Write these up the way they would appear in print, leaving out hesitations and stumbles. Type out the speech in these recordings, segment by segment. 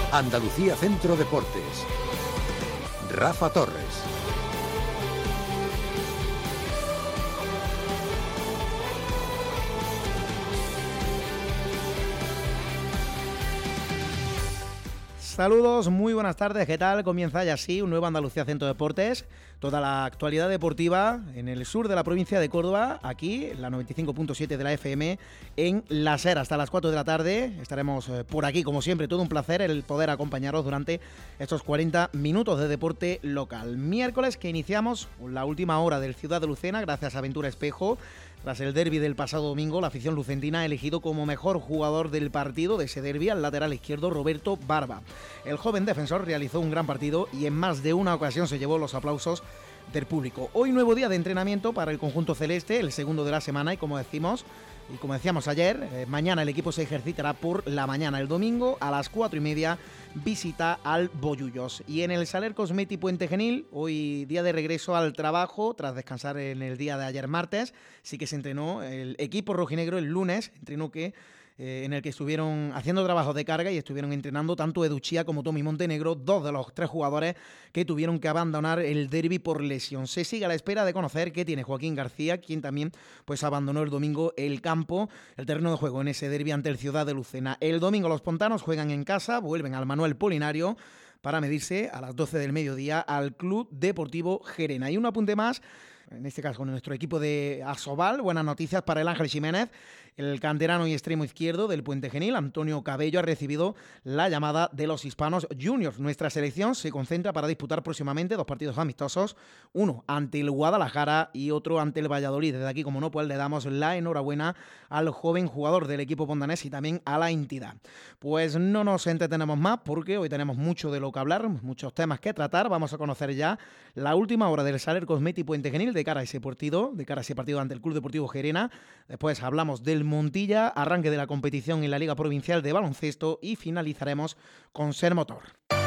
Andalucía Centro Deportes. Rafa Torres. Saludos, muy buenas tardes, ¿qué tal? Comienza ya así un nuevo Andalucía Centro Deportes, toda la actualidad deportiva en el sur de la provincia de Córdoba, aquí en la 95.7 de la FM, en La SER, hasta las 4 de la tarde. Estaremos por aquí, como siempre, todo un placer el poder acompañaros durante estos 40 minutos de deporte local. Miércoles que iniciamos la última hora del Ciudad de Lucena, gracias a Ventura Espejo. Tras el derbi del pasado domingo, la afición lucentina ha elegido como mejor jugador del partido de ese derbi al lateral izquierdo Roberto Barba. El joven defensor realizó un gran partido y en más de una ocasión se llevó los aplausos del público. Hoy nuevo día de entrenamiento para el conjunto celeste, el segundo de la semana, y como decíamos ayer, mañana el equipo se ejercitará por la mañana. El domingo a las 4:30 visita al Bollullos. Y en el Saler Cosmeti Puente Genil, hoy día de regreso al trabajo tras descansar en el día de ayer martes, sí que se entrenó el equipo rojinegro el lunes, en el que estuvieron haciendo trabajos de carga y estuvieron entrenando tanto Edu Chía como Tommy Montenegro, dos de los tres jugadores que tuvieron que abandonar el derbi por lesión. Se sigue a la espera de conocer qué tiene Joaquín García, quien también abandonó el domingo el terreno de juego en ese derbi ante el Ciudad de Lucena. El domingo los pontanos juegan en casa, vuelven al Manuel Polinario para medirse a las 12 del mediodía al Club Deportivo Gerena. Y un apunte más, en este caso con nuestro equipo de Asobal, buenas noticias para el Ángel Ximénez. El canterano y extremo izquierdo del Puente Genil, Antonio Cabello, ha recibido la llamada de los Hispanos Juniors. Nuestra selección se concentra para disputar próximamente dos partidos amistosos, uno ante el Guadalajara y otro ante el Valladolid. Desde aquí, como no, pues le damos la enhorabuena al joven jugador del equipo pondanés y también a la entidad. Pues no nos entretenemos más porque hoy tenemos mucho de lo que hablar, muchos temas que tratar. Vamos a conocer ya la última hora del Saler Cosmeti Puente Genil de cara a ese partido ante el Club Deportivo Gerena. Después hablamos del Montilla, arranque de la competición en la Liga Provincial de Baloncesto y finalizaremos con Ser Motor.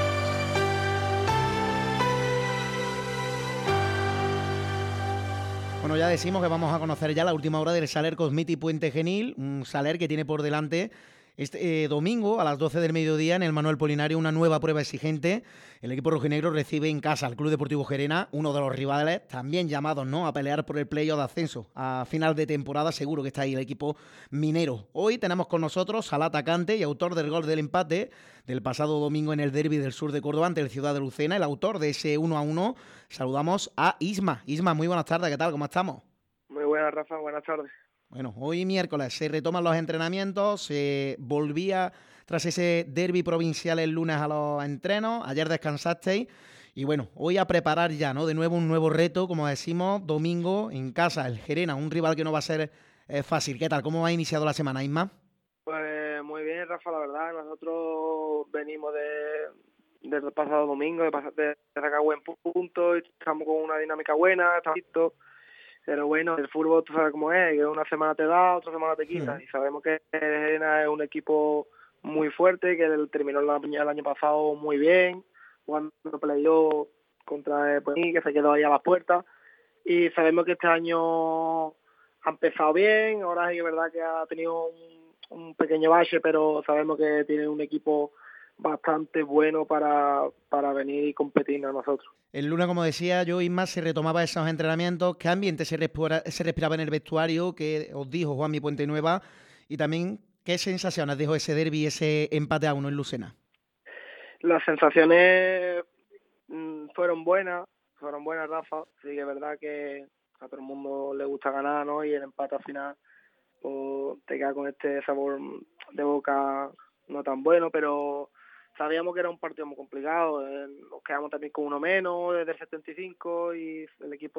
Bueno, ya decimos que vamos a conocer ya la última hora del Saler Cosmeti Puente Genil, un Saler que tiene por delante este domingo a las 12 del mediodía en el Manuel Polinario una nueva prueba exigente. El equipo rojinegro recibe en casa al Club Deportivo Gerena, uno de los rivales también llamados, ¿no?, a pelear por el playoff de ascenso. A final de temporada seguro que está ahí el equipo minero. Hoy tenemos con nosotros al atacante y autor del gol del empate del pasado domingo en el derbi del sur de Córdoba ante el Ciudad de Lucena, el autor de ese 1-1. Saludamos a Isma. Isma, muy buenas tardes, ¿qué tal? ¿Cómo estamos? Muy buenas, Rafa, buenas tardes. Bueno, hoy miércoles se retoman los entrenamientos, se volvía tras ese derbi provincial el lunes a los entrenos, ayer descansasteis y bueno, hoy a preparar ya, ¿no?, de nuevo un nuevo reto, como decimos, domingo en casa, el Gerena, un rival que no va a ser fácil. ¿Qué tal? ¿Cómo ha iniciado la semana, Isma? Pues muy bien, Rafa, la verdad, nosotros venimos del pasado domingo, de sacar buen punto, y estamos con una dinámica buena, estamos listos. Pero bueno, el fútbol tú sabes cómo es, que una semana te da, otra semana te quita. Y sabemos que el Gerena es un equipo muy fuerte, que terminó el año pasado muy bien, jugando playoff contra el que se quedó ahí a las puertas. Y sabemos que este año ha empezado bien, ahora es verdad que ha tenido un pequeño bache, pero sabemos que tiene un equipo bastante bueno para venir y competir a nosotros. El lunes, como decía yo, Isma, se retomaba esos entrenamientos. ¿Qué ambiente se respiraba en el vestuario? ¿Qué os dijo Juanmi Puentenueva? Y también, ¿qué sensaciones dejó ese derbi, ese empate a 1 en Lucena? Las sensaciones fueron buenas, Rafa. Sí que es verdad que a todo el mundo le gusta ganar, ¿no? Y el empate al final pues, te queda con este sabor de boca no tan bueno, pero sabíamos que era un partido muy complicado. Nos quedamos también con uno menos desde el 75 y el equipo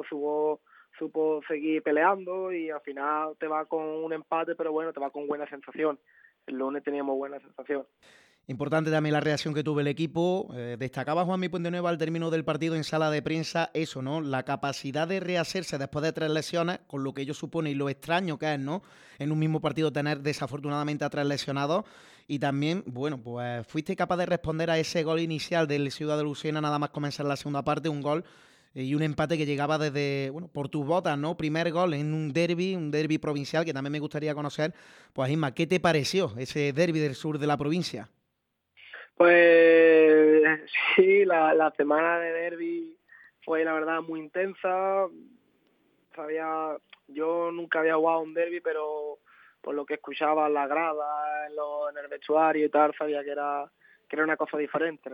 supo seguir peleando y al final te va con un empate, pero bueno, te va con buena sensación. El lunes teníamos buena sensación. Importante también la reacción que tuvo el equipo. Destacaba Juanmi Puentenueva al término del partido en sala de prensa eso, ¿no? La capacidad de rehacerse después de 3 lesiones, con lo que ello supone y lo extraño que es, ¿no?, en un mismo partido tener desafortunadamente a 3 lesionados. Y también, bueno, pues fuiste capaz de responder a ese gol inicial del Ciudad de Lucena nada más comenzar la segunda parte, un gol y un empate que llegaba desde, bueno, por tus botas, ¿no? Primer gol en un derbi provincial, que también me gustaría conocer. Pues Isma, ¿qué te pareció ese derbi del sur de la provincia? Pues sí, la semana de derbi fue la verdad muy intensa. Yo nunca había jugado un derbi, pero por lo que escuchaba en la grada, en el vestuario y tal, sabía que era una cosa diferente,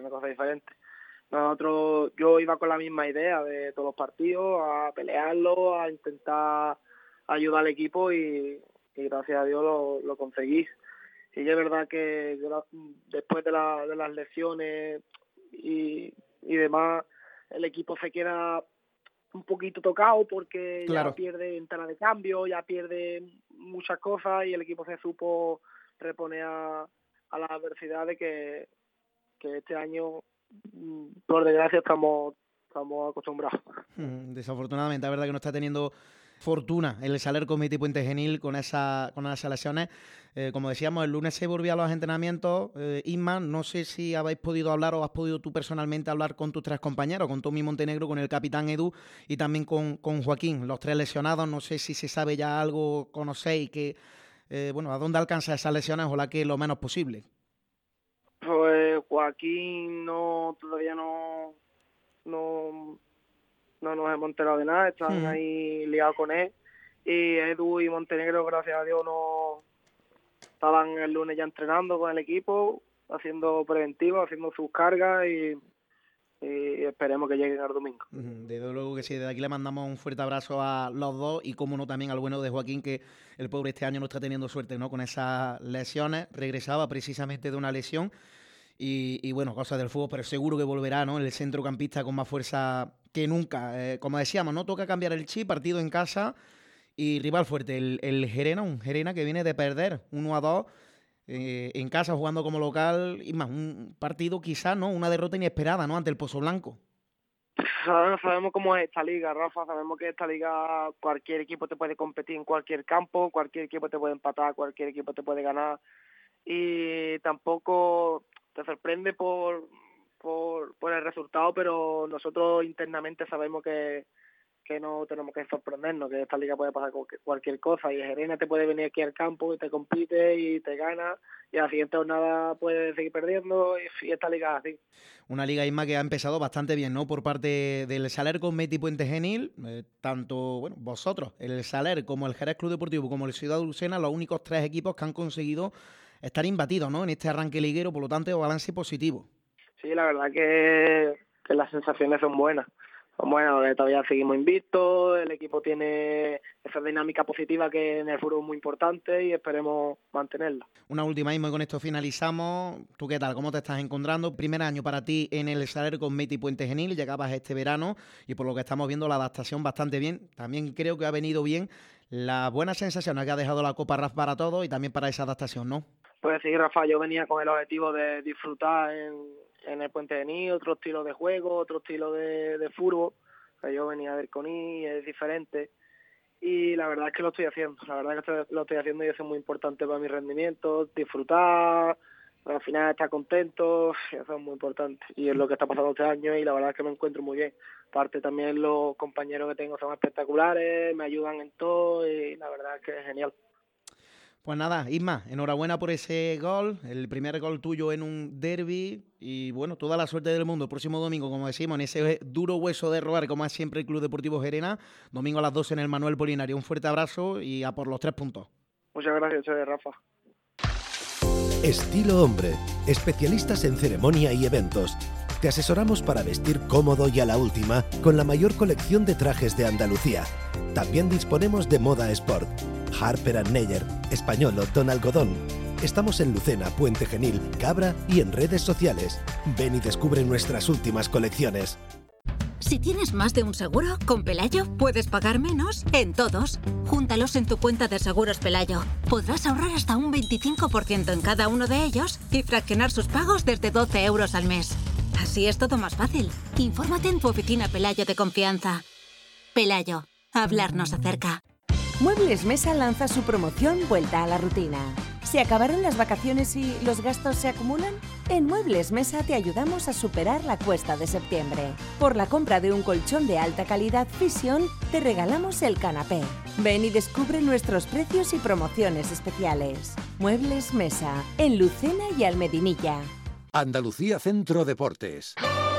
Yo iba con la misma idea de todos los partidos, a pelearlo, a intentar ayudar al equipo y gracias a Dios lo conseguí. Y es verdad que después de las lesiones y demás, el equipo se queda un poquito tocado porque claro, ya pierde ventana de cambio, ya pierde muchas cosas y el equipo se supo reponer a las adversidades que este año, por desgracia, estamos acostumbrados. Desafortunadamente, la verdad que no está teniendo fortuna el Saler Comité Puente Genil con esas lesiones. Como decíamos, el lunes se volvía a los entrenamientos. Isma, no sé si habéis podido hablar o has podido tú personalmente hablar con tus tres compañeros, con Tommy Montenegro, con el capitán Edu y también con Joaquín, los tres lesionados. No sé si se sabe ya algo, conocéis que, a dónde alcanza esas lesiones, ojalá que lo menos posible. Pues Joaquín todavía no nos hemos enterado de nada, están ahí liados con él. Y Edu y Montenegro, gracias a Dios, no estaban el lunes ya entrenando con el equipo, haciendo preventivos, haciendo sus cargas y esperemos que lleguen el domingo. Desde luego que sí, desde aquí le mandamos un fuerte abrazo a los dos y como no también al bueno de Joaquín, que el pobre este año no está teniendo suerte, ¿no? Con esas lesiones, regresaba precisamente de una lesión y bueno, cosas del fútbol, pero seguro que volverá, ¿no? El centrocampista con más fuerza que nunca. Como decíamos, no toca cambiar el chip, partido en casa y rival fuerte, el Gerena, un Gerena que viene de perder 1-2 en casa jugando como local y más un partido quizás, ¿no? Una derrota inesperada, ¿no? Ante el Pozo Blanco. Sabemos cómo es esta liga, Rafa, sabemos que esta liga cualquier equipo te puede competir en cualquier campo, cualquier equipo te puede empatar, cualquier equipo te puede ganar y tampoco te sorprende por el resultado, pero nosotros internamente sabemos que no tenemos que sorprendernos, que esta liga puede pasar cualquier cosa y el Gerena te puede venir aquí al campo y te compite y te gana y a la siguiente jornada puede seguir perdiendo y esta liga es así. Una liga, Isma, que ha empezado bastante bien, ¿no? Por parte del Saler Comité Puente Genil, tanto vosotros, el Saler como el Jerez Club Deportivo como el Ciudad Lucena, los únicos tres equipos que han conseguido estar imbatidos, ¿no? En este arranque liguero, por lo tanto, balance positivo. Sí, la verdad que las sensaciones son buenas. Bueno, todavía seguimos invictos, el equipo tiene esa dinámica positiva que en el fútbol es muy importante y esperemos mantenerla. Una última, Isma, y con esto finalizamos. ¿Tú qué tal? ¿Cómo te estás encontrando? Primer año para ti en el Saler Comité Puente Genil, llegabas este verano y por lo que estamos viendo la adaptación bastante bien. También creo que ha venido bien las buenas sensaciones que ha dejado la Copa RAF para todos y también para esa adaptación, ¿no? Pues sí, Rafa, yo venía con el objetivo de disfrutar en el Puente Genil, otro estilo de juego, otro estilo de fútbol. Yo venía del CONI, es diferente. Y la verdad es que lo estoy haciendo. Y eso es muy importante para mi rendimiento. Disfrutar, al final estar contento, eso es muy importante. Y es lo que está pasando este año y la verdad es que me encuentro muy bien. Aparte también los compañeros que tengo son espectaculares, me ayudan en todo y la verdad es que es genial. Pues nada, Isma, enhorabuena por ese gol, el primer gol tuyo en un derbi y bueno, toda la suerte del mundo el próximo domingo, como decimos, en ese duro hueso de robar, como es siempre el Club Deportivo Gerena, domingo a las 12 en el Manuel Polinario. Un fuerte abrazo y a por los 3 puntos. Muchas gracias, Rafa. Estilo Hombre, especialistas en ceremonia y eventos. Te asesoramos para vestir cómodo y a la última con la mayor colección de trajes de Andalucía. También disponemos de moda sport. Harper & Neyer, Españolo, Don Algodón. Estamos en Lucena, Puente Genil, Cabra y en redes sociales. Ven y descubre nuestras últimas colecciones. Si tienes más de un seguro, con Pelayo puedes pagar menos en todos. Júntalos en tu cuenta de seguros Pelayo. Podrás ahorrar hasta un 25% en cada uno de ellos y fraccionar sus pagos desde 12 euros al mes. Así es todo más fácil. Infórmate en tu oficina Pelayo de confianza. Pelayo, hablarnos acerca. Muebles Mesa lanza su promoción Vuelta a la Rutina. ¿Se acabaron las vacaciones y los gastos se acumulan? En Muebles Mesa te ayudamos a superar la cuesta de septiembre. Por la compra de un colchón de alta calidad Fisión, te regalamos el canapé. Ven y descubre nuestros precios y promociones especiales. Muebles Mesa, en Lucena y Almedinilla. Andalucía Centro Deportes.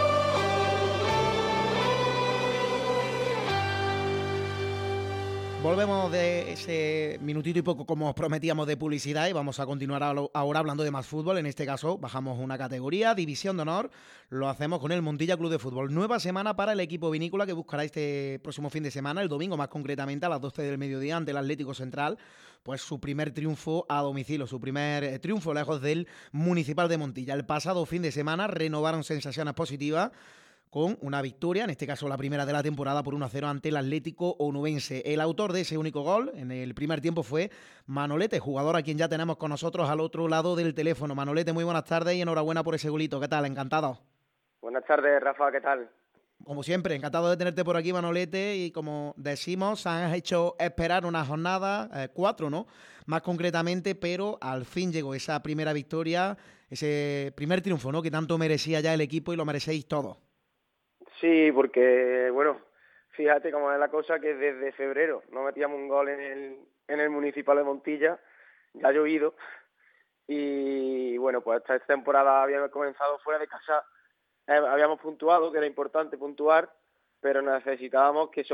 Volvemos de ese minutito y poco como os prometíamos de publicidad y vamos a continuar ahora hablando de más fútbol. En este caso bajamos una categoría, División de Honor, lo hacemos con el Montilla Club de Fútbol. Nueva semana para el equipo vinícola que buscará este próximo fin de semana, el domingo más concretamente a las 12 del mediodía ante el Atlético Central, pues su primer triunfo a domicilio, su primer triunfo lejos del Municipal de Montilla. El pasado fin de semana renovaron sensaciones positivas con una victoria, en este caso la primera de la temporada, por 1-0 ante el Atlético Onubense. El autor de ese único gol en el primer tiempo fue Manolete, jugador a quien ya tenemos con nosotros al otro lado del teléfono. Manolete, muy buenas tardes y enhorabuena por ese golito. ¿Qué tal? Encantado. Buenas tardes, Rafa, ¿qué tal? Como siempre, encantado de tenerte por aquí, Manolete, y como decimos, han hecho esperar una jornada, 4, ¿no? Más concretamente, pero al fin llegó esa primera victoria, ese primer triunfo, ¿no? Que tanto merecía ya el equipo y lo merecéis todos. Sí, porque, bueno, fíjate cómo es la cosa, que desde febrero no metíamos un gol en el Municipal de Montilla, ya ha llovido, y bueno, pues esta temporada habíamos comenzado fuera de casa, habíamos puntuado, que era importante puntuar, pero necesitábamos que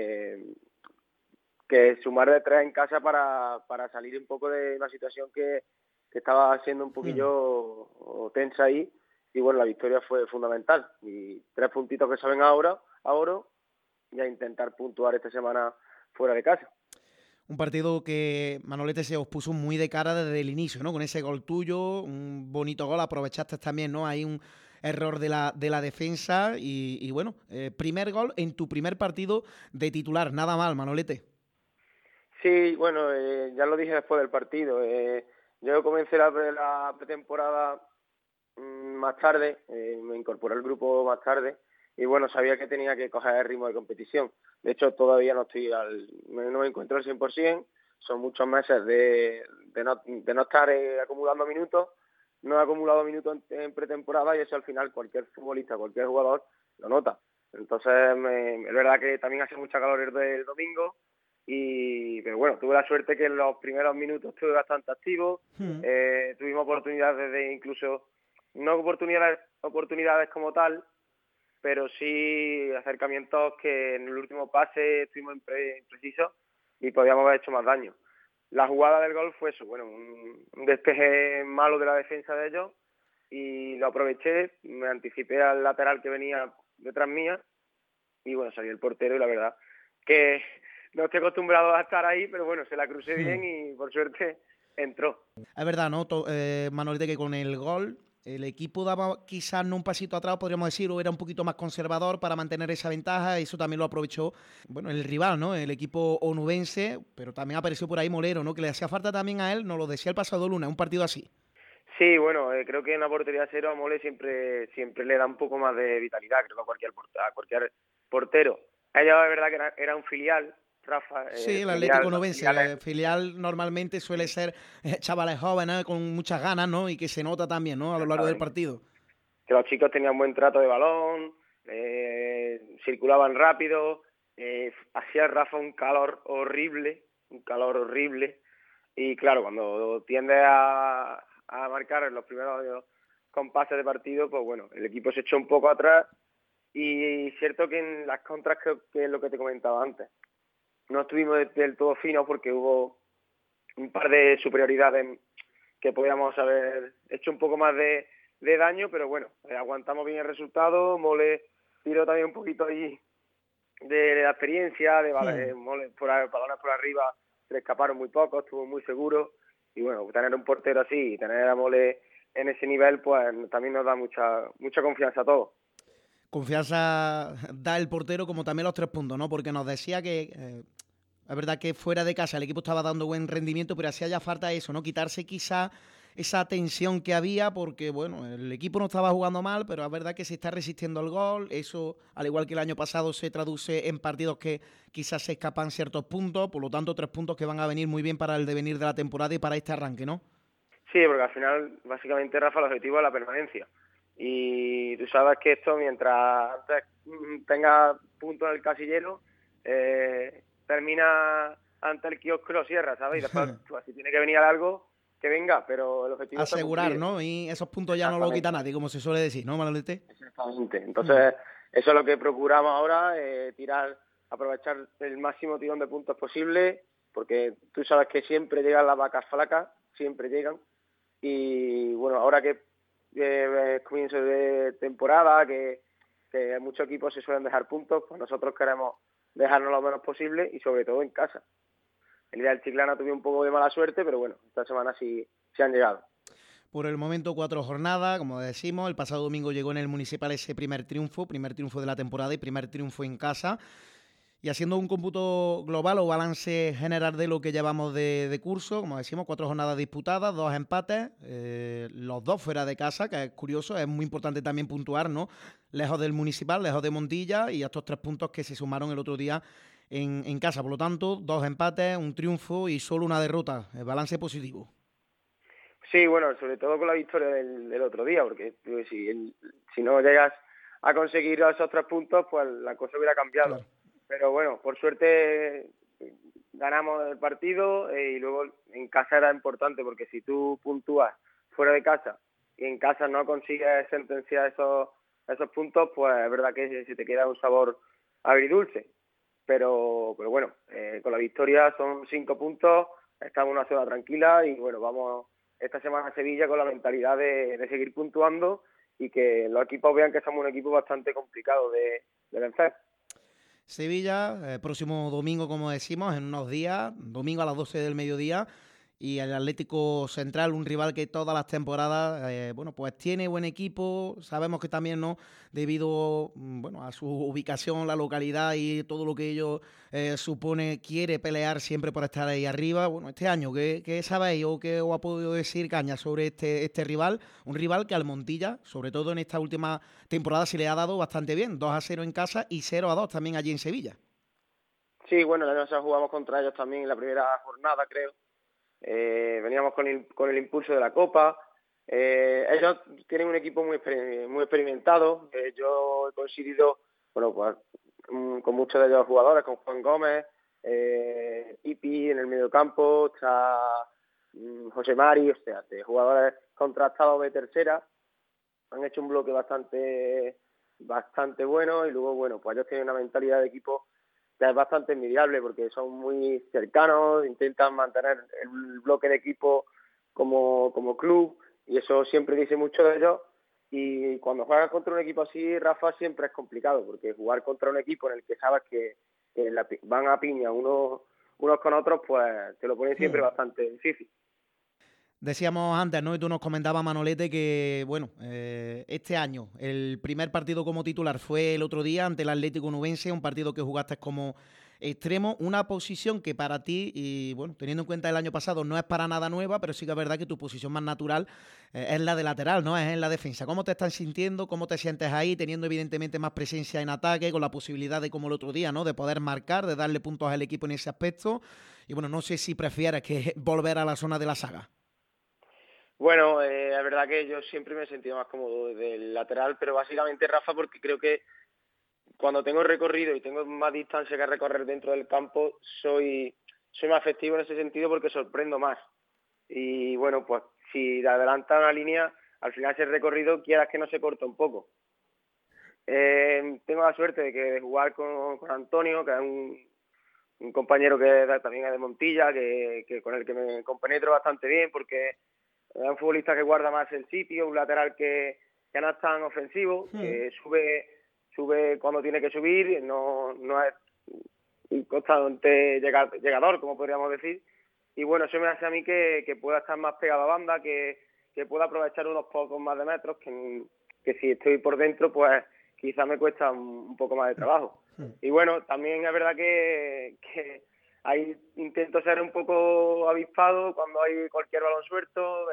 sumar de 3 en casa para salir un poco de una situación que estaba siendo un poquillo tensa ahí. Y bueno, la victoria fue fundamental. Y 3 puntitos que saben ahora, y a intentar puntuar esta semana fuera de casa. Un partido que, Manolete, se os puso muy de cara desde el inicio, ¿no? Con ese gol tuyo, un bonito gol, aprovechaste también, ¿no? Hay un error de la defensa y bueno, primer gol en tu primer partido de titular, nada mal, Manolete. Sí, bueno, ya lo dije después del partido. Yo comencé la pretemporada más tarde, me incorporé al grupo más tarde y bueno, sabía que tenía que coger el ritmo de competición. De hecho, todavía no me encuentro al 100%, son muchos meses de no estar acumulando minutos. No he acumulado minutos en pretemporada y eso al final cualquier futbolista, cualquier jugador lo nota. Entonces, es verdad que también hace mucha calor el domingo, pero bueno, tuve la suerte que en los primeros minutos estuve bastante activo, tuvimos oportunidades de incluso, no oportunidades como tal, pero sí acercamientos que en el último pase estuvimos imprecisos y podíamos haber hecho más daño. La jugada del gol fue eso, bueno, un despeje malo de la defensa de ellos y lo aproveché, me anticipé al lateral que venía detrás mía y bueno, salió el portero y la verdad que no estoy acostumbrado a estar ahí, pero bueno, se la crucé bien y por suerte entró. Es verdad, ¿no, Manolete, que con el gol el equipo daba quizás no un pasito atrás, podríamos decir, o era un poquito más conservador para mantener esa ventaja, y eso también lo aprovechó, bueno, el rival, ¿no? El equipo onubense, pero también apareció por ahí Molero, ¿no? Que le hacía falta también a él, nos lo decía el pasado lunes, un partido así. Sí, bueno, creo que en la portería cero a Mole siempre le da un poco más de vitalidad, creo que a cualquier portero. Ella es verdad que era un filial, Rafa. Sí, el Atlético Onubense, el filial normalmente suele ser chavales jóvenes con muchas ganas, ¿no? Y que se nota también, ¿no? A lo largo del partido. Que los chicos tenían buen trato de balón, circulaban rápido, hacía Rafa un calor horrible, y claro, cuando tiende a marcar en los primeros compases de partido, pues bueno, el equipo se echó un poco atrás y cierto que en las contras, que es lo que te comentaba antes, no estuvimos del todo finos porque hubo un par de superioridades que podíamos haber hecho un poco más de daño, pero bueno, aguantamos bien el resultado. Mole tiró también un poquito ahí de la experiencia, Mole balones por arriba, se le escaparon muy pocos, estuvo muy seguro y bueno, tener un portero así y tener a Mole en ese nivel, pues también nos da mucha confianza a todos. Confianza da el portero, como también los 3 puntos, ¿no? Porque nos decía que es verdad que fuera de casa el equipo estaba dando buen rendimiento, pero hacía ya falta eso, ¿no? Quitarse quizá esa tensión que había, porque bueno, el equipo no estaba jugando mal, pero es verdad que se está resistiendo al gol. Eso, al igual que el año pasado, se traduce en partidos que quizás se escapan ciertos puntos, por lo tanto 3 puntos que van a venir muy bien para el devenir de la temporada y para este arranque, ¿no? Sí, porque al final, básicamente, Rafa, el objetivo es la permanencia. Y tú sabes que esto, mientras antes tenga puntos en el casillero, termina ante el kiosco y lo cierra, ¿sabes? Y después, pues, si tiene que venir algo, que venga, pero el objetivo asegurar, está ¿no? Y esos puntos ya no lo quita nadie, como se suele decir, ¿no, Manolete? Exactamente. Entonces, eso es lo que procuramos ahora, aprovechar el máximo tirón de puntos posible, porque tú sabes que siempre llegan las vacas flacas, siempre llegan. Y bueno, ahora que es comienzo de temporada, que muchos equipos se suelen dejar puntos, pues nosotros queremos dejarnos lo menos posible y sobre todo en casa. El día del Chiclana tuve un poco de mala suerte, pero bueno, esta semana sí han llegado. Por el momento 4 jornadas, como decimos, el pasado domingo llegó en el Municipal ese primer triunfo de la temporada y primer triunfo en casa. Y haciendo un cómputo global o balance general de lo que llevamos de curso, como decimos, 4 jornadas disputadas, 2 empates, los 2 fuera de casa, que es curioso, es muy importante también puntuar, ¿no? Lejos del Municipal, lejos de Montilla, y estos 3 puntos que se sumaron el otro día en casa. Por lo tanto, 2 empates, un triunfo y solo una derrota. El balance positivo. Sí, bueno, sobre todo con la victoria del otro día, porque si no llegas a conseguir esos 3 puntos, pues la cosa hubiera cambiado. Claro. Pero bueno, por suerte ganamos el partido y luego en casa era importante, porque si tú puntúas fuera de casa y en casa no consigues sentenciar esos puntos, pues es verdad que se te queda un sabor agridulce. Pero bueno, con la victoria son 5 puntos, estamos en una zona tranquila y bueno, vamos esta semana a Sevilla con la mentalidad de seguir puntuando y que los equipos vean que somos un equipo bastante complicado de vencer. Sevilla, próximo domingo, como decimos, en unos días, domingo a las 12 del mediodía, y el Atlético Central, un rival que todas las temporadas, pues tiene buen equipo. Sabemos que también, ¿no?, debido a su ubicación, la localidad y todo lo que ello supone, quiere pelear siempre por estar ahí arriba. Bueno, este año, ¿qué sabéis o qué os ha podido decir Caña sobre este rival? Un rival que al Montilla, sobre todo en esta última temporada, se le ha dado bastante bien. 2-0 en casa y 0-2 también allí en Sevilla. Sí, bueno, nosotros jugamos contra ellos también en la primera jornada, creo. Veníamos con el impulso de la Copa. Ellos tienen un equipo muy experimentado. Yo he coincidido pues, con muchos de ellos jugadores, con Juan Gómez, Ipi en el mediocampo, está José Mari, o sea, de jugadores contrastados de tercera. Han hecho un bloque bastante bueno y luego, bueno, pues ellos tienen una mentalidad de equipo que es bastante envidiable porque son muy cercanos, intentan mantener el bloque de equipo como club y eso siempre dice mucho de ellos. Y cuando juegas contra un equipo así, Rafa, siempre es complicado porque jugar contra un equipo en el que sabes que van a piña unos con otros, pues te lo ponen siempre bastante difícil. Decíamos antes, ¿no? Y tú nos comentabas, Manolete, que este año el primer partido como titular fue el otro día ante el Atlético Nubense, un partido que jugaste como extremo, una posición que para ti, y bueno, teniendo en cuenta el año pasado, no es para nada nueva, pero sí que es verdad que tu posición más natural es la de lateral, ¿no? Es en la defensa. ¿Cómo te estás sintiendo? ¿Cómo te sientes ahí? Teniendo evidentemente más presencia en ataque, con la posibilidad de, como el otro día, ¿no?, de poder marcar, de darle puntos al equipo en ese aspecto. Y bueno, no sé si prefieres que volver a la zona de la saga. Bueno, es verdad que yo siempre me he sentido más cómodo desde el lateral, pero básicamente, Rafa, porque creo que cuando tengo recorrido y tengo más distancia que recorrer dentro del campo, soy más efectivo en ese sentido porque sorprendo más. Y bueno, pues si adelanta una línea, al final ese recorrido quieras que no se corta un poco. Tengo la suerte de jugar con Antonio, que es un compañero que también es de Montilla, que con el que me compenetro bastante bien porque es un futbolista que guarda más el sitio, un lateral que no es tan ofensivo, que sube cuando tiene que subir, no es un constante llegador, como podríamos decir. Y bueno, eso me hace a mí que pueda estar más pegado a banda, que pueda aprovechar unos pocos más de metros, que si estoy por dentro, pues quizá me cuesta un poco más de trabajo. Y bueno, también es verdad que ahí intento ser un poco avispado cuando hay cualquier balón suelto.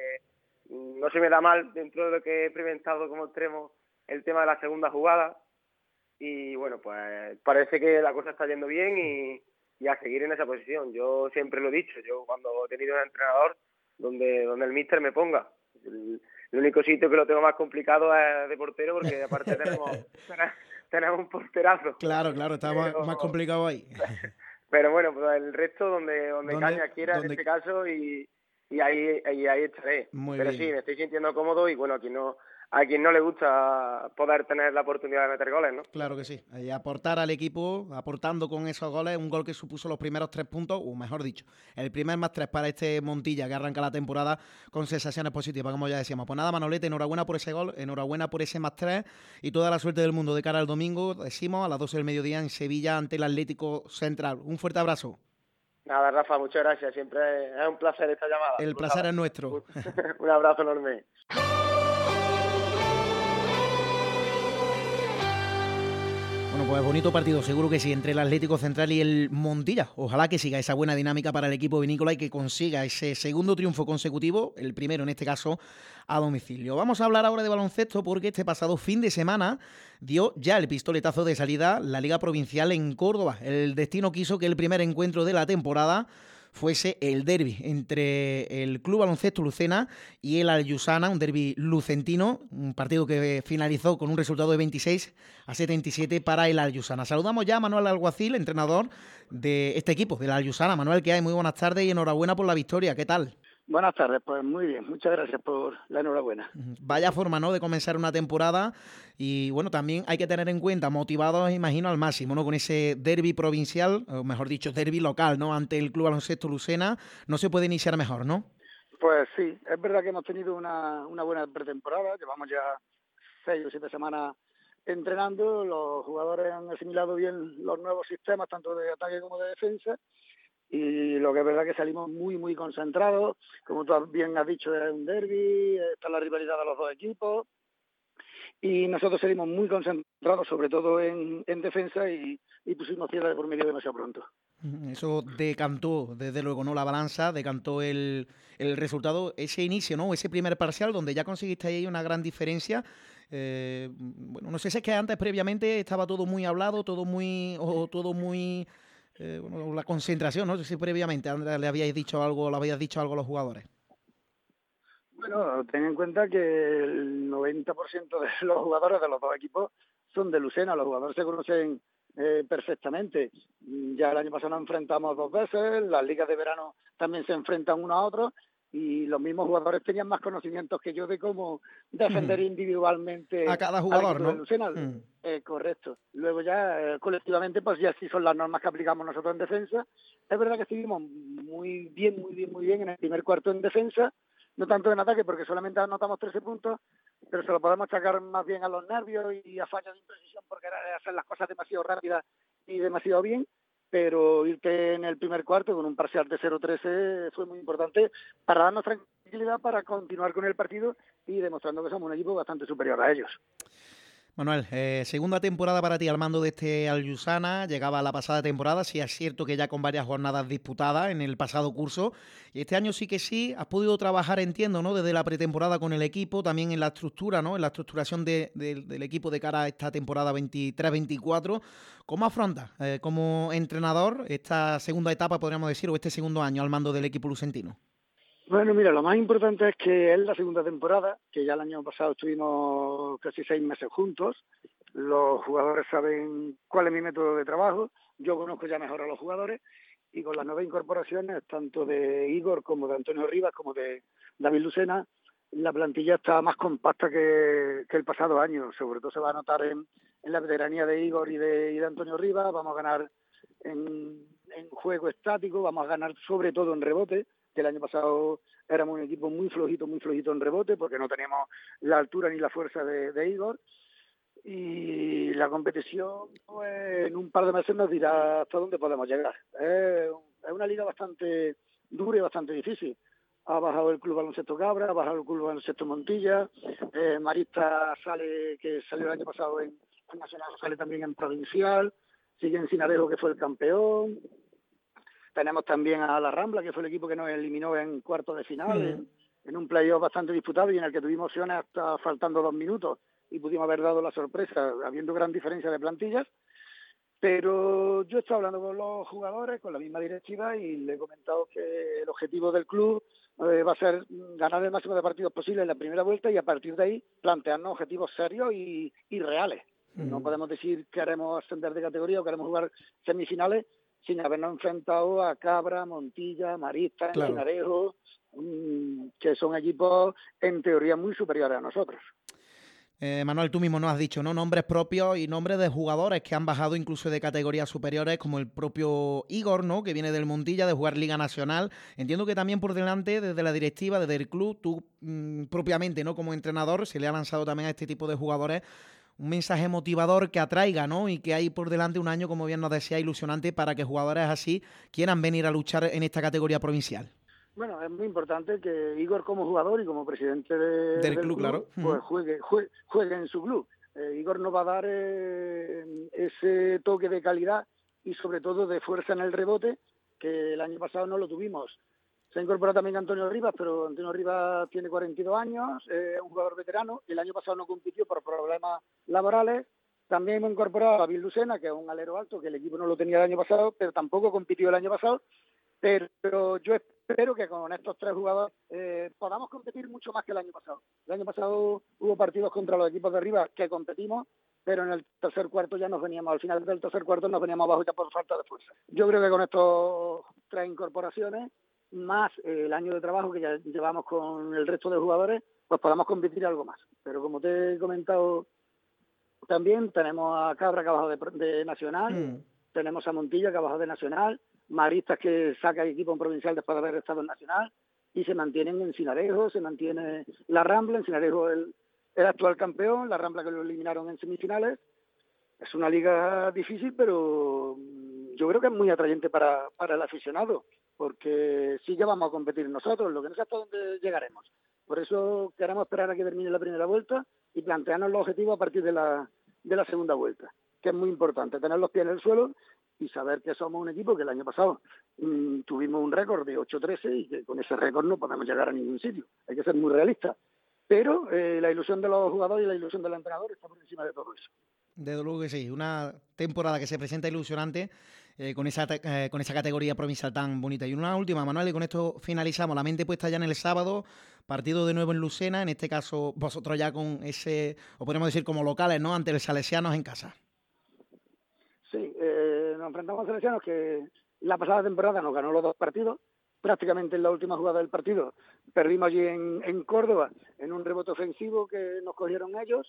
No se me da mal dentro de lo que he experimentado como extremo el tema de la segunda jugada. Y bueno, pues parece que la cosa está yendo bien y a seguir en esa posición. Yo siempre lo he dicho, yo cuando he tenido un entrenador donde el míster me ponga. El único sitio que lo tengo más complicado es de portero porque aparte tenemos un porterazo. Claro, está más complicado ahí. Pero bueno, pues el resto donde Caña quiera en este caso y y ahí estaré. Pero bien. sí, me estoy sintiendo cómodo y bueno, a quien no le gusta poder tener la oportunidad de meter goles, ¿no? Claro que sí. Y aportar al equipo, aportando con esos goles, un gol que supuso los primeros 3 puntos, o mejor dicho, el primer +3 para este Montilla que arranca la temporada con sensaciones positivas, como ya decíamos. Pues nada, Manolete, enhorabuena por ese gol, enhorabuena por ese +3 y toda la suerte del mundo de cara al domingo, decimos, a las 12 del mediodía en Sevilla ante el Atlético Central. Un fuerte abrazo. Nada, Rafa, muchas gracias. Siempre es un placer esta llamada. El placer es nuestro. Un abrazo enorme. Bueno, pues bonito partido, seguro que sí, entre el Atlético Central y el Montilla. Ojalá que siga esa buena dinámica para el equipo vinícola y que consiga ese segundo triunfo consecutivo, el primero en este caso, a domicilio. Vamos a hablar ahora de baloncesto porque este pasado fin de semana dio ya el pistoletazo de salida la Liga Provincial en Córdoba. El destino quiso que el primer encuentro de la temporada fuese el derbi entre el Club Baloncesto Lucena y el Alyusana, un derbi lucentino, un partido que finalizó con un resultado de 26-77 para el Alyusana. Saludamos ya a Manuel Alguacil, entrenador de este equipo, del Alyusana. Manuel, ¿qué hay? Muy buenas tardes y enhorabuena por la victoria. ¿Qué tal? Buenas tardes, pues muy bien, muchas gracias por la enhorabuena. Vaya forma, ¿no?, de comenzar una temporada y, bueno, también hay que tener en cuenta, motivados, imagino, al máximo, ¿no?, con ese derbi provincial, o mejor dicho, derbi local, ¿no?, ante el Club Baloncesto Lucena. No se puede iniciar mejor, ¿no? Pues sí, es verdad que hemos tenido una buena pretemporada, llevamos ya 6 o 7 semanas entrenando, los jugadores han asimilado bien los nuevos sistemas, tanto de ataque como de defensa, y lo que es verdad que salimos muy concentrados, como tú bien has dicho, es un derbi, está la rivalidad de los dos equipos, y nosotros salimos muy concentrados, sobre todo en defensa, y pusimos piedra de por medio demasiado pronto. Eso decantó, desde luego, ¿no?, la balanza, decantó el resultado, ese inicio, ¿no?, ese primer parcial donde ya conseguiste ahí una gran diferencia. Bueno, no sé si es que antes, previamente, estaba todo muy hablado, bueno, la concentración, no sé si previamente, Andrea, le habíais dicho algo a los jugadores. Bueno, ten en cuenta que el 90% de los jugadores de los dos equipos son de Lucena, los jugadores se conocen perfectamente. Ya el año pasado nos enfrentamos 2 veces, las ligas de verano también se enfrentan uno a otro y los mismos jugadores tenían más conocimientos que yo de cómo defender individualmente a cada jugador, ¿no? De Lucena. Correcto. Luego ya colectivamente pues ya sí son las normas que aplicamos nosotros en defensa. Es verdad que estuvimos muy bien en el primer cuarto en defensa, no tanto en ataque porque solamente anotamos 13 puntos, pero se lo podemos sacar más bien a los nervios y a fallas de imprecisión porque era hacer las cosas demasiado rápidas y demasiado bien, pero irte en el primer cuarto con un parcial de 0-13 fue muy importante para darnos tranquilidad para continuar con el partido y demostrando que somos un equipo bastante superior a ellos. Manuel, segunda temporada para ti al mando de este Alyusana, llegaba la pasada temporada, sí es cierto que ya con varias jornadas disputadas en el pasado curso, y este año sí que sí, has podido trabajar, entiendo, ¿no?, desde la pretemporada con el equipo, también en la estructura, ¿no?, en la estructuración del equipo de cara a esta temporada 23-24. ¿Cómo afrontas como entrenador esta segunda etapa, podríamos decir, o este segundo año al mando del equipo lucentino? Bueno, mira, lo más importante es que es la segunda temporada, que ya el año pasado estuvimos casi 6 meses juntos. Los jugadores saben cuál es mi método de trabajo, yo conozco ya mejor a los jugadores y con las nuevas incorporaciones, tanto de Igor como de Antonio Rivas, como de David Lucena, la plantilla está más compacta que el pasado año. Sobre todo se va a notar en la veteranía de Igor y de Antonio Rivas. Vamos a ganar en juego estático, vamos a ganar sobre todo en rebote, que el año pasado éramos un equipo muy flojito en rebote porque no teníamos la altura ni la fuerza de Igor. Y la competición pues, en un par de meses nos dirá hasta dónde podemos llegar. Es una liga bastante dura y bastante difícil. Ha bajado el Club Baloncesto Cabra, ha bajado el Club Baloncesto Montilla, Marista que salió el año pasado en Nacional, sale también en Provincial, sigue en Sinarejo, que fue el campeón. Tenemos también a La Rambla, que fue el equipo que nos eliminó en cuartos de final, en un playoff bastante disputado y en el que tuvimos opciones hasta faltando 2 minutos y pudimos haber dado la sorpresa, habiendo gran diferencia de plantillas. Pero yo he estado hablando con los jugadores, con la misma directiva, y le he comentado que el objetivo del club va a ser ganar el máximo de partidos posible en la primera vuelta y a partir de ahí plantearnos objetivos serios y reales. No podemos decir que queremos ascender de categoría o queremos jugar semifinales sin habernos enfrentado a Cabra, Montilla, Marista, Sinarejo, que son equipos en teoría muy superiores a nosotros. Manuel, tú mismo nos has dicho, ¿no? Nombres propios y nombres de jugadores que han bajado incluso de categorías superiores, como el propio Igor, ¿no? Que viene del Montilla, de jugar Liga Nacional. Entiendo que también por delante, desde la directiva, desde el club, tú propiamente, ¿no? Como entrenador, se le ha lanzado también a este tipo de jugadores un mensaje motivador que atraiga, ¿no? Y que hay por delante un año, como bien nos decía, ilusionante para que jugadores así quieran venir a luchar en esta categoría provincial. Bueno, es muy importante que Igor como jugador y como presidente del club, claro, pues juegue en su club. Igor nos va a dar ese toque de calidad y sobre todo de fuerza en el rebote, que el año pasado no lo tuvimos. Se ha incorporado también Antonio Rivas, pero Antonio Rivas tiene 42 años, es un jugador veterano, y el año pasado no compitió por problemas laborales. También hemos incorporado a David Lucena, que es un alero alto, que el equipo no lo tenía el año pasado, pero tampoco compitió el año pasado. Pero yo espero que con estos tres jugadores podamos competir mucho más que el año pasado. El año pasado hubo partidos contra los equipos de arriba que competimos, pero en el tercer cuarto ya nos veníamos, al final del tercer cuarto nos veníamos abajo ya por falta de fuerza. Yo creo que con estos tres incorporaciones, más el año de trabajo que ya llevamos con el resto de jugadores, pues podamos competir algo más. Pero como te he comentado también, tenemos a Cabra que ha bajado de Nacional, tenemos a Montilla que ha bajado de Nacional, Maristas que saca el equipo en provincial después de haber estado en Nacional, y se mantienen en Cinarejo, se mantiene la Rambla, en Cinarejo el actual campeón, la Rambla que lo eliminaron en semifinales. Es una liga difícil, pero yo creo que es muy atrayente para el aficionado, porque sí que vamos a competir nosotros, lo que no sé hasta dónde llegaremos. Por eso queremos esperar a que termine la primera vuelta y plantearnos los objetivos a partir de la segunda vuelta, que es muy importante, tener los pies en el suelo y saber que somos un equipo que el año pasado tuvimos un récord de 8-13 y que con ese récord no podemos llegar a ningún sitio. Hay que ser muy realistas. Pero la ilusión de los jugadores y la ilusión del entrenador está por encima de todo eso. Desde luego que sí, una temporada que se presenta ilusionante con esa categoría provincial tan bonita. Y una última, Manuel, y con esto finalizamos. La mente puesta ya en el sábado, partido de nuevo en Lucena, en este caso vosotros ya con ese, o podemos decir como locales, ¿no?, ante el Salesianos en casa. Sí, nos enfrentamos a Salesianos que la pasada temporada nos ganó los dos partidos. Prácticamente en la última jugada del partido perdimos allí en Córdoba en un rebote ofensivo que nos cogieron ellos,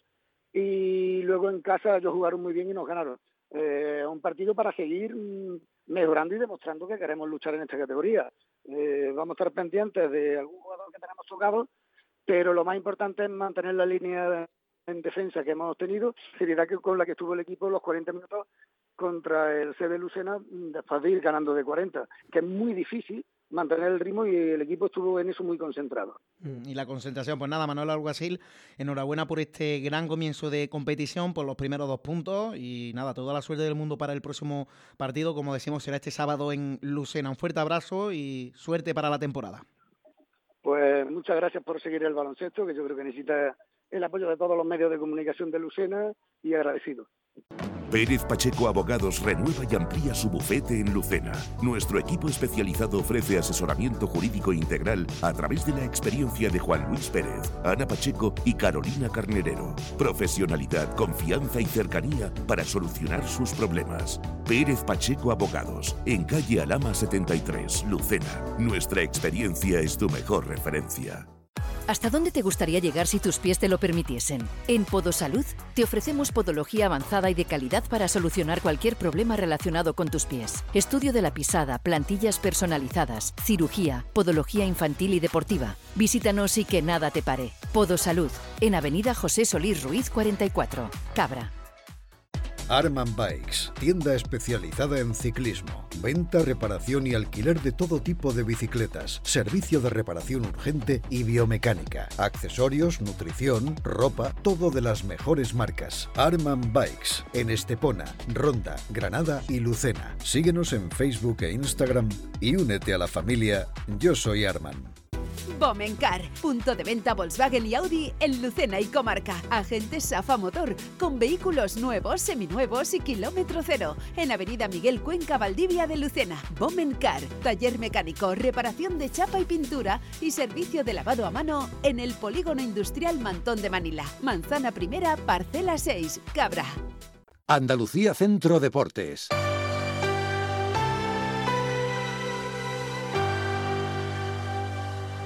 y luego en casa ellos jugaron muy bien y nos ganaron. Un partido para seguir mejorando y demostrando que queremos luchar en esta categoría. Vamos a estar pendientes de algún jugador que tenemos tocado, pero lo más importante es mantener la línea en defensa que hemos tenido, seriedad con la que estuvo el equipo los 40 minutos contra el CB Lucena, después de ir ganando de 40, que es muy difícil mantener el ritmo, y el equipo estuvo en eso muy concentrado. Y la concentración, pues nada, Manuel Alguacil, enhorabuena por este gran comienzo de competición, por los primeros 2 puntos, y nada, toda la suerte del mundo para el próximo partido, como decimos, será este sábado en Lucena. Un fuerte abrazo y suerte para la temporada. Pues muchas gracias por seguir el baloncesto, que yo creo que necesita el apoyo de todos los medios de comunicación de Lucena, y agradecido. Pérez Pacheco Abogados renueva y amplía su bufete en Lucena. Nuestro equipo especializado ofrece asesoramiento jurídico integral a través de la experiencia de Juan Luis Pérez, Ana Pacheco y Carolina Carnerero. Profesionalidad, confianza y cercanía para solucionar sus problemas. Pérez Pacheco Abogados, en calle Alhama 73, Lucena. Nuestra experiencia es tu mejor referencia. ¿Hasta dónde te gustaría llegar si tus pies te lo permitiesen? En Podosalud te ofrecemos podología avanzada y de calidad para solucionar cualquier problema relacionado con tus pies. Estudio de la pisada, plantillas personalizadas, cirugía, podología infantil y deportiva. Visítanos y que nada te pare. Podosalud, en Avenida José Solís Ruiz 44, Cabra. Arman Bikes, tienda especializada en ciclismo, venta, reparación y alquiler de todo tipo de bicicletas, servicio de reparación urgente y biomecánica, accesorios, nutrición, ropa, todo de las mejores marcas. Arman Bikes, en Estepona, Ronda, Granada y Lucena. Síguenos en Facebook e Instagram y únete a la familia Yo Soy Arman. Bomencar, punto de venta Volkswagen y Audi en Lucena y comarca. Agente Safa Motor, con vehículos nuevos, seminuevos y kilómetro cero. En Avenida Miguel Cuenca, Valdivia de Lucena. Bomencar, taller mecánico, reparación de chapa y pintura y servicio de lavado a mano en el Polígono Industrial Mantón de Manila. Manzana Primera, parcela 6, Cabra. Andalucía Centro Deportes.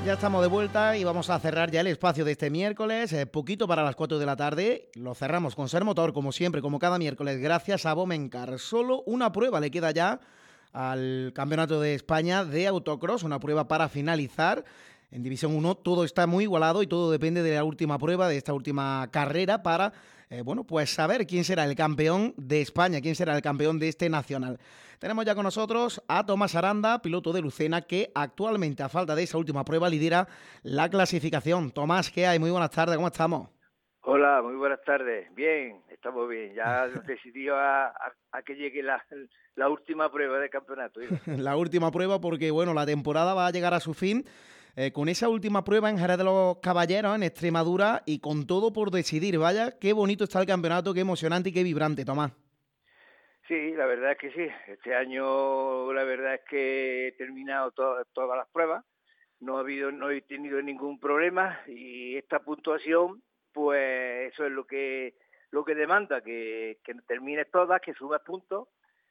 Ya estamos de vuelta y vamos a cerrar ya el espacio de este miércoles, poquito para las 4 de la tarde. Lo cerramos con Ser Motor, como siempre, como cada miércoles, gracias a Bomencar. Solo una prueba le queda ya al Campeonato de España de Autocross, una prueba para finalizar. En División 1 todo está muy igualado y todo depende de la última prueba, de esta última carrera para, pues saber quién será el campeón de España, quién será el campeón de este nacional. Tenemos ya con nosotros a Tomás Aranda, piloto de Lucena, que actualmente, a falta de esa última prueba, lidera la clasificación. Tomás, ¿qué hay? Muy buenas tardes, ¿cómo estamos? Hola, muy buenas tardes. Bien, estamos bien. Ya decidido a que llegue la última prueba de campeonato. La última prueba porque, bueno, la temporada va a llegar a su fin. Con esa última prueba en Jerez de los Caballeros, en Extremadura, y con todo por decidir. Vaya, qué bonito está el campeonato, qué emocionante y qué vibrante, Tomás. Sí, la verdad es que sí. Este año la verdad es que he terminado todas las pruebas. No he tenido ningún problema y esta puntuación, pues eso es lo que demanda, que termines todas, que subas puntos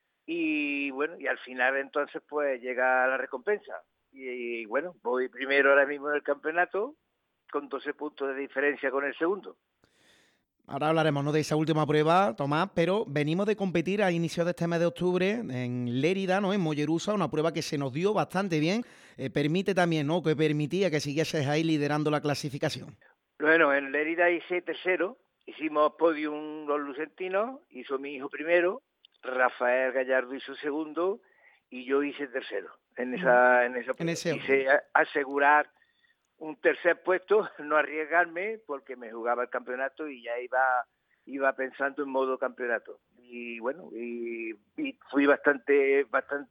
y bueno, y al final entonces pues llega la recompensa. Y bueno, voy primero ahora mismo en el campeonato con 12 puntos de diferencia con el segundo. Ahora hablaremos, ¿no?, de esa última prueba, Tomás, pero venimos de competir a inicios de este mes de octubre en Lérida, ¿no?, en Mollerusa, una prueba que se nos dio bastante bien. Permite también, ¿no?, que permitía que siguieses ahí liderando la clasificación. Bueno, en Lérida hice tercero, hicimos podium los lucentinos, hizo mi hijo primero, Rafael Gallardo hizo segundo y yo hice tercero. En esa quise asegurar un tercer puesto, no arriesgarme porque me jugaba el campeonato y ya iba pensando en modo campeonato. Y bueno, y fui bastante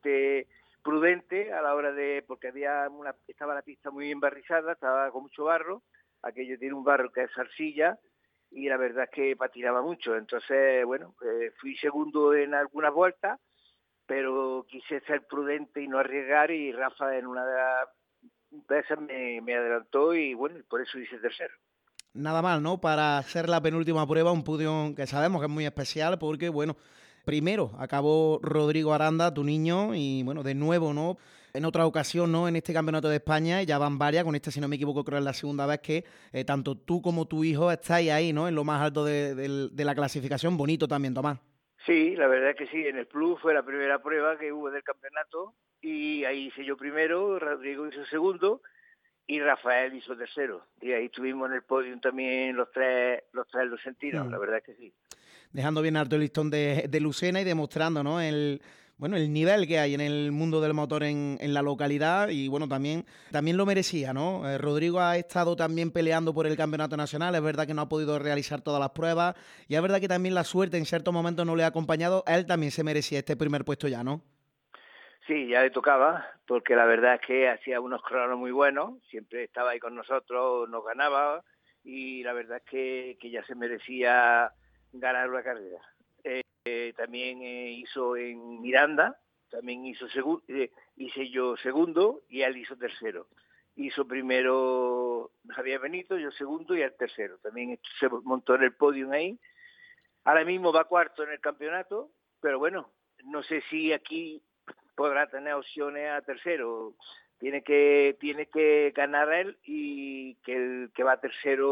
prudente a la hora porque estaba la pista muy embarrizada, estaba con mucho barro, aquello tiene un barro que es arcilla y la verdad es que patinaba mucho. Entonces, bueno, fui segundo en algunas vueltas, pero quise ser prudente y no arriesgar y Rafa en una de esas me adelantó y bueno, por eso hice tercero. Nada mal, ¿no?, para ser la penúltima prueba, un podium que sabemos que es muy especial porque, bueno, primero acabó Rodrigo Aranda, tu niño, y bueno, de nuevo, ¿no?, en otra ocasión, ¿no?, en este Campeonato de España, y ya van varias, con este, si no me equivoco, creo que es la segunda vez que tanto tú como tu hijo estáis ahí, ¿no?, en lo más alto de la clasificación. Bonito también, Tomás. Sí, la verdad es que sí, en el Plus fue la primera prueba que hubo del campeonato y ahí hice yo primero, Rodrigo hizo segundo y Rafael hizo tercero. Y ahí estuvimos en el podium también los tres lucentinos, la verdad es que sí. Dejando bien alto el listón de Lucena y demostrando, ¿no?, el nivel que hay en el mundo del motor en la localidad y bueno, también lo merecía, ¿no? Rodrigo ha estado también peleando por el campeonato nacional, es verdad que no ha podido realizar todas las pruebas y es verdad que también la suerte en ciertos momentos no le ha acompañado, a él también se merecía este primer puesto ya, ¿no? Sí, ya le tocaba, porque la verdad es que hacía unos cronos muy buenos, siempre estaba ahí con nosotros, nos ganaba y la verdad es que ya se merecía ganar una carrera. También hizo en Miranda, también hice yo segundo y él hizo tercero. Hizo primero Javier Benito, yo segundo y él tercero. También se montó en el podium ahí. Ahora mismo va cuarto en el campeonato, pero bueno, no sé si aquí podrá tener opciones a tercero. Tiene que ganar él y que el que va tercero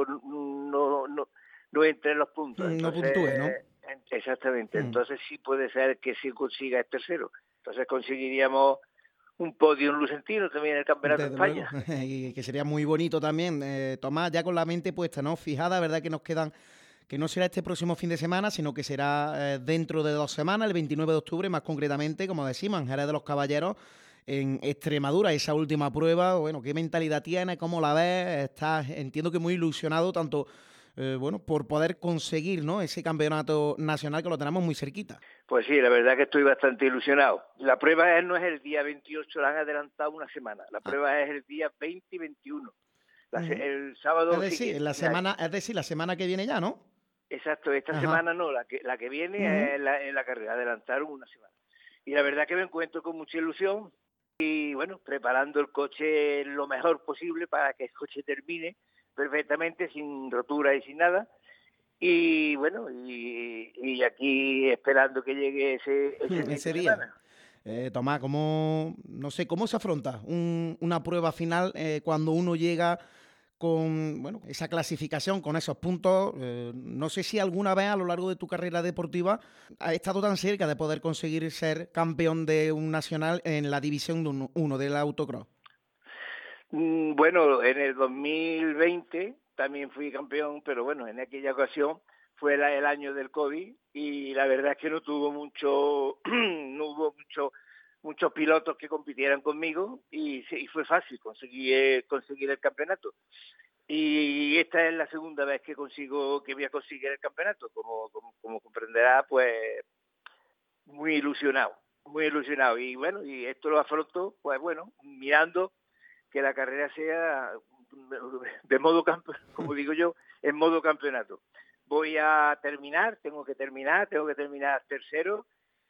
no entre en los puntos. Entonces, no puntúe, ¿no? Exactamente, entonces sí puede ser que sí consiga el tercero. Entonces conseguiríamos un podium lucentino también en el Campeonato de España. Y que sería muy bonito también. Tomás, ya con la mente puesta, ¿no?, fijada, verdad que nos quedan, que no será este próximo fin de semana, sino que será dentro de 2 semanas, el 29 de octubre, más concretamente, como decimos, en Jerez de los Caballeros, en Extremadura, esa última prueba. Bueno, ¿qué mentalidad tiene? ¿Cómo la ves? Estás, entiendo que muy ilusionado, tanto por poder conseguir, ¿no?, ese campeonato nacional que lo tenemos muy cerquita. Pues sí, la verdad que estoy bastante ilusionado. La prueba no es el día 28, la han adelantado una semana. La prueba es el día 20 y 21. El sábado... Es decir, la semana que viene ya, ¿no? Exacto, esta semana no, la que viene es la carrera, adelantaron una semana. Y la verdad que me encuentro con mucha ilusión y bueno, preparando el coche lo mejor posible para que el coche termine perfectamente, sin rotura y sin nada. Y bueno, y aquí esperando que llegue ese día. Tomás, ¿cómo se afronta una prueba final cuando uno llega con esa clasificación, con esos puntos? No sé si alguna vez a lo largo de tu carrera deportiva has estado tan cerca de poder conseguir ser campeón de un nacional en la División 1 del autocross. Bueno, en el 2020 también fui campeón, pero bueno, en aquella ocasión fue el año del COVID y la verdad es que no hubo muchos pilotos que compitieran conmigo y fue fácil conseguir el campeonato. Y esta es la segunda vez que voy a conseguir el campeonato. Como comprenderá, pues muy ilusionado. Y bueno, y esto lo afronto, pues bueno, mirando que la carrera sea de modo como digo yo, en modo campeonato. Tengo que terminar tercero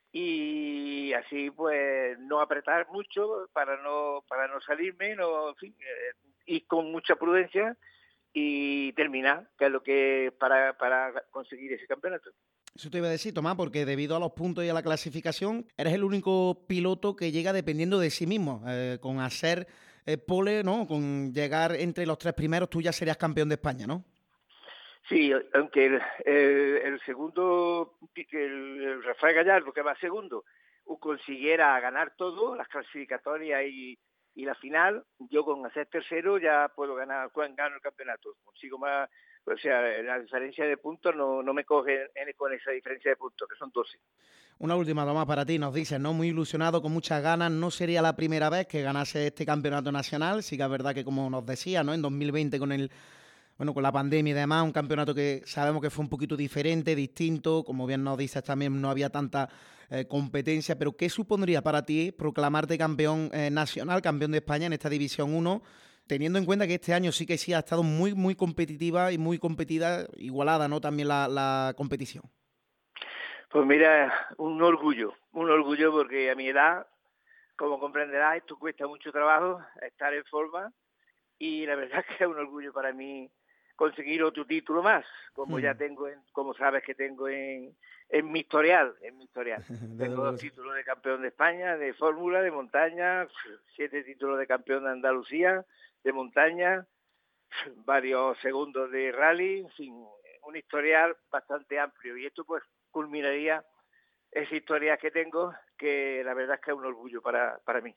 y así pues no apretar mucho para no salirme, en fin, ir con mucha prudencia y terminar, que es lo que para conseguir ese campeonato. Eso te iba a decir, Tomás, porque debido a los puntos y a la clasificación, eres el único piloto que llega dependiendo de sí mismo. Con hacer pole, ¿no? Con llegar entre los 3 primeros, tú ya serías campeón de España, ¿no? Sí, aunque el segundo, el Rafael Gallardo, que va segundo, consiguiera ganar todo, las clasificatorias y la final, yo con hacer tercero ya gano el campeonato. Consigo más, o sea, la diferencia de puntos no me coge con esa diferencia de puntos, que son 12. Una última, Tomás, para ti. Nos dices, ¿no? Muy ilusionado, con muchas ganas. No sería la primera vez que ganase este campeonato nacional. Sí que es verdad que, como nos decía, ¿no? En 2020 con la pandemia y demás, un campeonato que sabemos que fue un poquito diferente, distinto, como bien nos dices también no había tanta competencia, pero ¿qué supondría para ti proclamarte campeón nacional, campeón de España en esta División 1, teniendo en cuenta que este año sí que ha estado muy, muy competitiva y muy competida, igualada, ¿no? También la competición. Pues mira, un orgullo porque a mi edad, como comprenderás, esto cuesta mucho trabajo, estar en forma, y la verdad es que es un orgullo para mí conseguir otro título más, como ya tengo, como sabes que tengo en mi historial. Tengo 2 títulos de campeón de España, de fórmula, de montaña, 7 títulos de campeón de Andalucía, de montaña, varios segundos de rally, en fin, un historial bastante amplio, y esto pues culminaría esa historia que tengo, que la verdad es que es un orgullo para mí.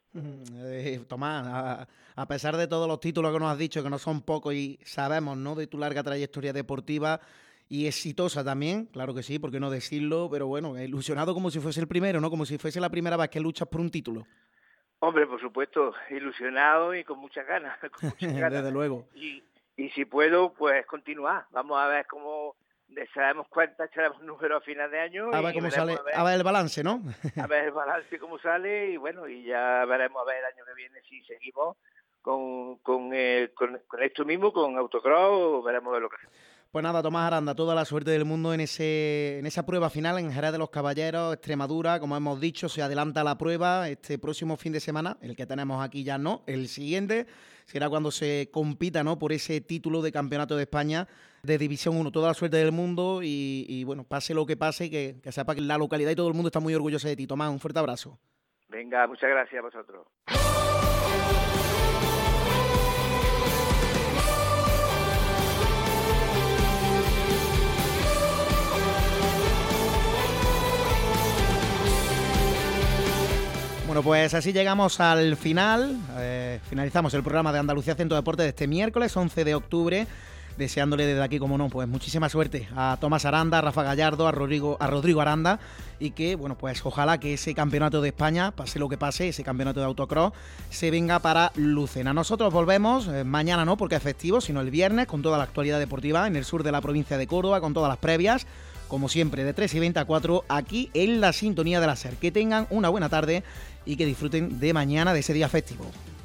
Tomás, a pesar de todos los títulos que nos has dicho, que no son pocos, y sabemos, ¿no?, de tu larga trayectoria deportiva y exitosa también, claro que sí, ¿por qué no decirlo? Pero bueno, ilusionado como si fuese el primero, ¿no? Como si fuese la primera vez que luchas por un título. Hombre, por supuesto, ilusionado y con muchas ganas. Desde luego. Y si puedo, pues continuar. Vamos a ver cómo... sabemos cuántas, echaremos números a final de año. A ver cómo sale, a ver el balance, ¿no? A ver el balance, cómo sale, y bueno, y ya veremos a ver el año que viene si seguimos con esto mismo, con autocross, veremos de lo que hace. Pues nada, Tomás Aranda, toda la suerte del mundo en esa prueba final en Jerez de los Caballeros, Extremadura. Como hemos dicho, se adelanta la prueba este próximo fin de semana, el que tenemos aquí ya no, el siguiente será cuando se compita, ¿no?, por ese título de campeonato de España de División 1. Toda la suerte del mundo y bueno, pase lo que pase, que sepa que la localidad y todo el mundo está muy orgulloso de ti. Tomás, un fuerte abrazo. Venga, muchas gracias a vosotros. Bueno, pues así llegamos al final. Finalizamos el programa de Andalucía Centro de Deportes de este miércoles 11 de octubre. Deseándole desde aquí, como no, pues muchísima suerte a Tomás Aranda, a Rafa Gallardo, a Rodrigo Aranda, y que, bueno, pues ojalá que ese campeonato de España, pase lo que pase, ese campeonato de autocross, se venga para Lucena. Nosotros volvemos, mañana no, porque es festivo, sino el viernes, con toda la actualidad deportiva en el sur de la provincia de Córdoba, con todas las previas, como siempre, de 3:20 a 4, aquí en la sintonía de la SER. Que tengan una buena tarde y que disfruten de mañana, de ese día festivo.